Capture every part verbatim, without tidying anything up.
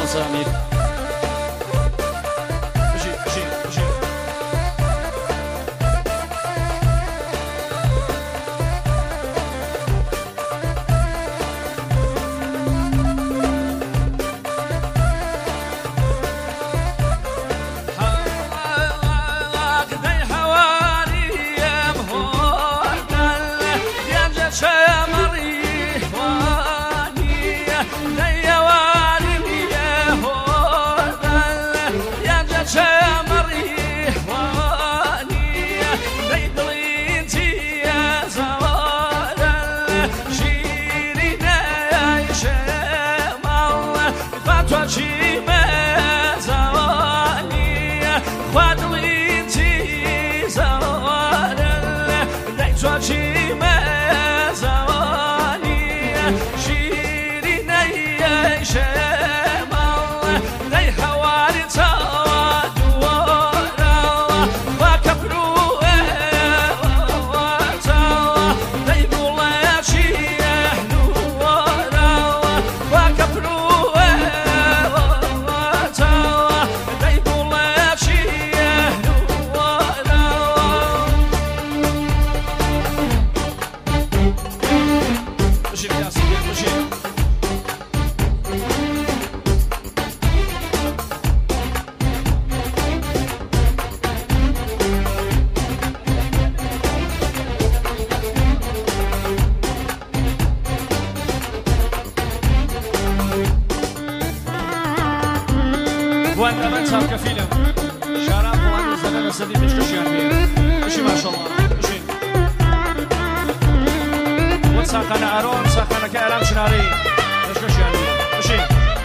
سامیر بشین بشین بشین وانا من صار كفيلم شراب وانا زمان سديد مش كشيان بيه مشي ما شاء الله مشي وساقنا ارون ساقنا كلام شناري مش كشيان بيه مشي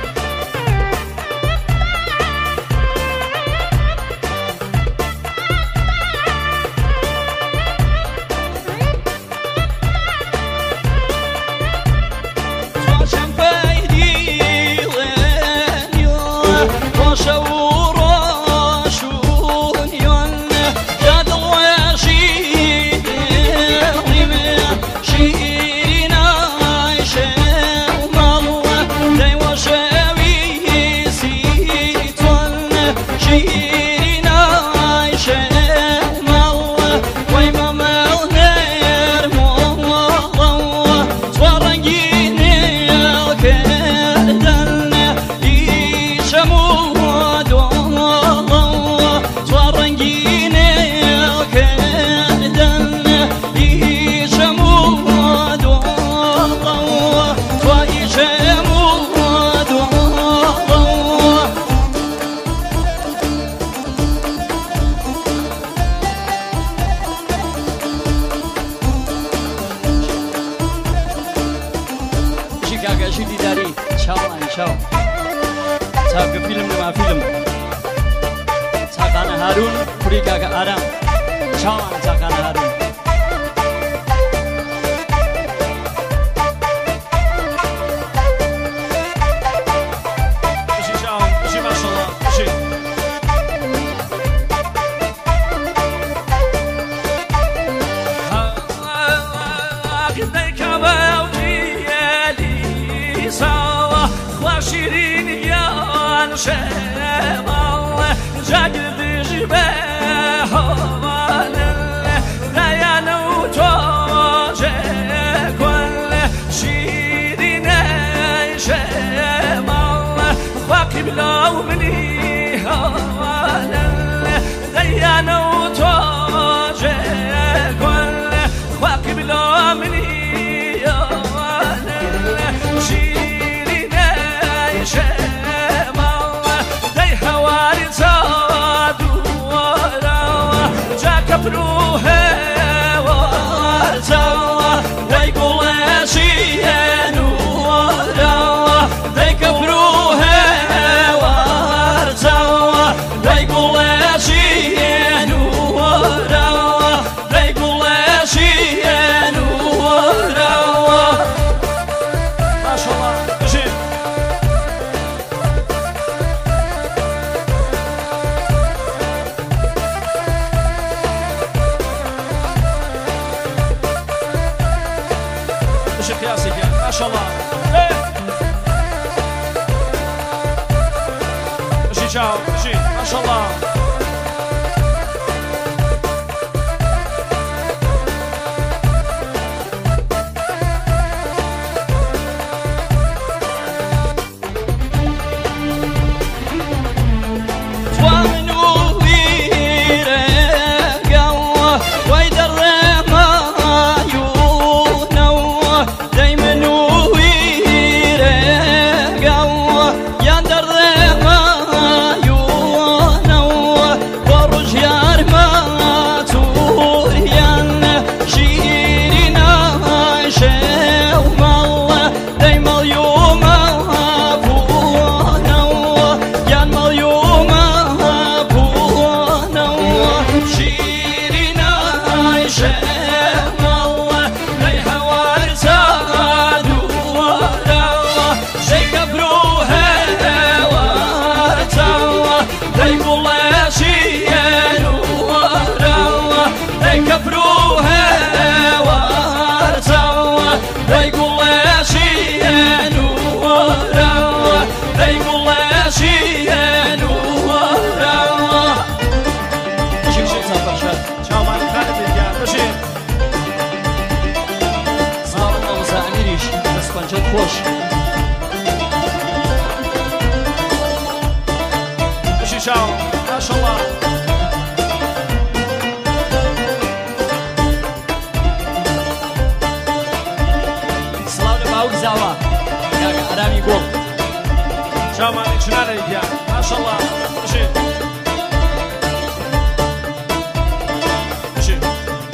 Harun, puri kakak Adam, cawan cakana Harun. Bisi cawan, bisi maşallah, bisi. Gidey kavavciyeli sawa, khwashirin yan shemal, jagd به حوال دیانو توجه کل شیرین شمال خواقی بلاو منی حوال دیانو توجه کل خواقی بلاو منی حوال شیرین شمال دی حوالی بروه وارتوا دای گلشی نورا دای بروه وارتوا دای گلشی نورا دای گلشی نورا ماشاءالله بشین ما شاء الله شاو بشي ما شاء الله خوش بشي شاو ما شاء الله سلام باوك زاوا يا ارامي قول شاو ما نشنا ليا ما شاء الله بشي بشي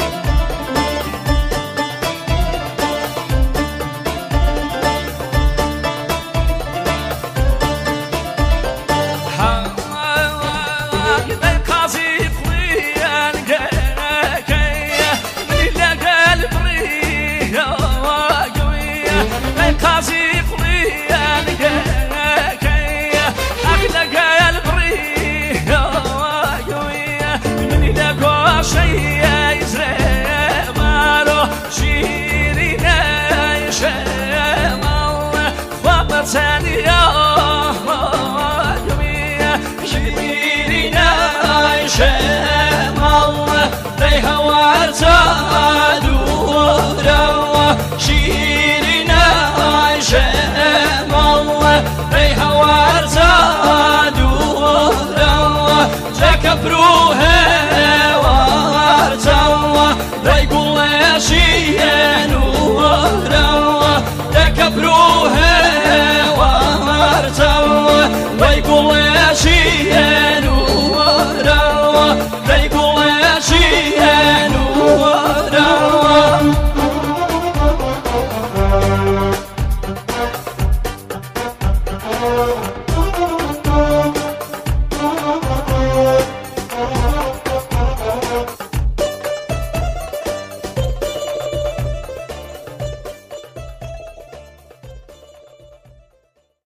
بروها وارتوا ريقول شيئا وروا تكبروها وارتوا ريقول